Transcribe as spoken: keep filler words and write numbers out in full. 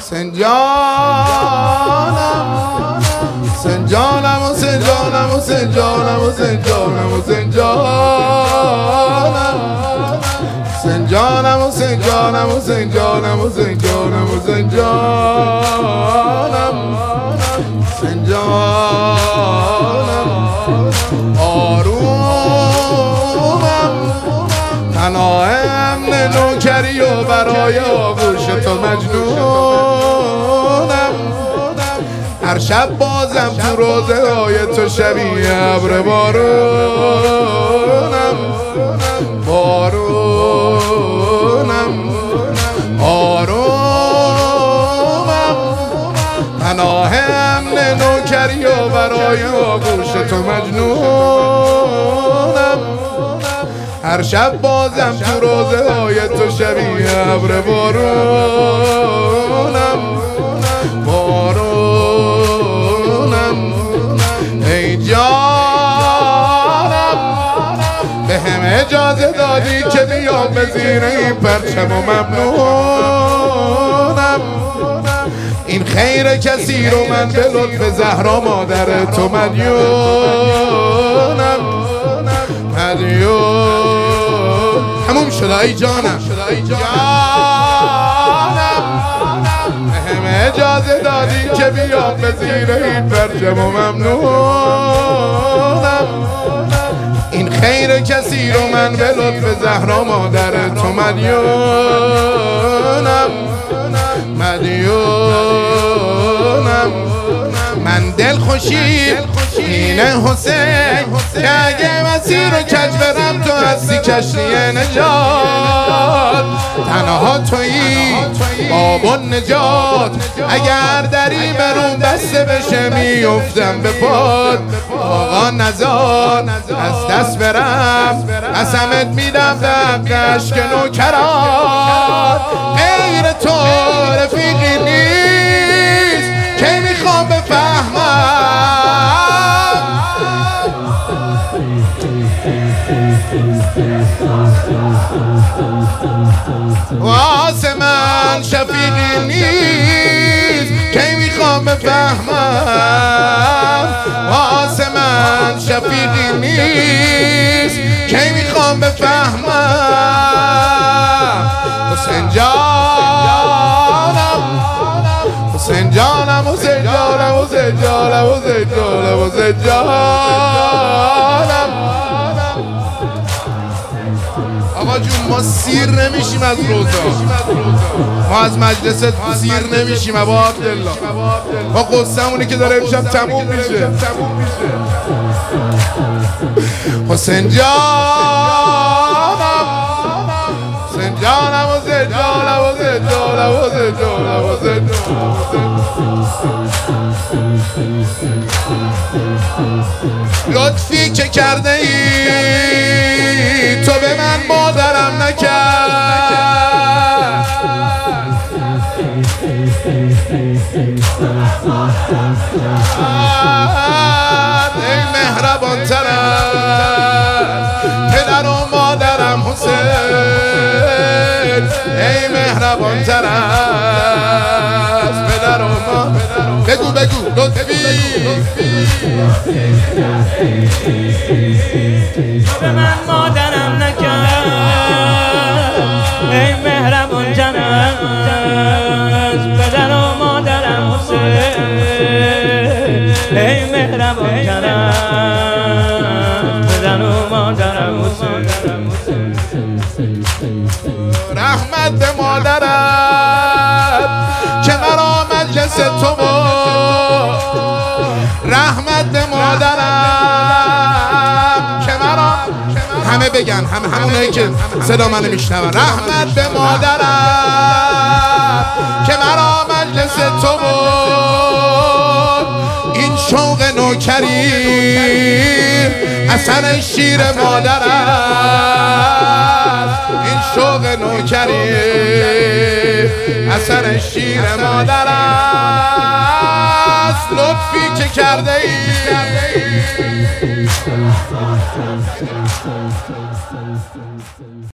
حسین جانم حسین جانم حسین جانم حسین جانم حسین جانم حسین جانم حسین جانم حسین جانم حسین جانم حسین جانم حسین جانم حسین جانم آرومم تنها امن نوکری و برای آغوش تو مجنونم هر شب بازم تو روزه های تو شبیه ابر بارونم بارونم آرومم تنها امن نوکری و برای آغوش تو مجنونم هر شب بازم تو روزه های تو شبیه ابر بارونم بارونم ای جانم به هم اجازه دادی که بیام به زیر این پرچم و ممنونم این خیر کسی رو من به لطف زهرا مادر تو مدیونم مدیون تموم شده ای جانم جانم به هم اجازه دادی که بیام به زیر این پرچم و ممنونم این خیر کسی رو من به لطف زهرا مادر تو مدیونم مدیونم من دل خوشی اینه حسین که اگه مسیر رو کج برم تو هستی کشتی نجات تنها تویی باب و نجات اگر دری برون بسته بشه میفتم به پاد آقا نزار از دست برم قسمت میدم دم دشت نوکرات غیر تو رفیقی نیست که میخوام بفهمم واسه من شفیقی نیست که میخوام بفهمم واسه من شفیقی نیست که میخوام بفهمم حسین جانم حسین جانم حسین جانم حسین جانم حسین جانم حسین جانم آقا جون ما سیر نمیشیم از روزا ما از مجلس سیر نمیشیم ابا عبدالله ما قصه‌مونه که داره امشب تموم میشه حسین جانم حسین جانم حسین جانم حسین جانم حسین جانم حسین لطفی که کرده ای تو به من مادرم نکرد ای مهربان ترم پدر و مادرم حسین ای مهربان ترم پدر و مادرم بگو بگو لطفی به من مادرم نکرد ای مهربان جنم پدر و مادرم حسین ای مهربان جنم پدر و مادرم حسین رحمت به مادرم که مرا مجلس تو بود رحمت به مادرم که مرا همه بگن همه همونایی که صدا منو میشنون رحمت به مادرم که مرا مجلس تو بود این شوق نوکری اثر شیر مادرم این شوق نوکری اثر شیر مادرم لطفی که کرده ای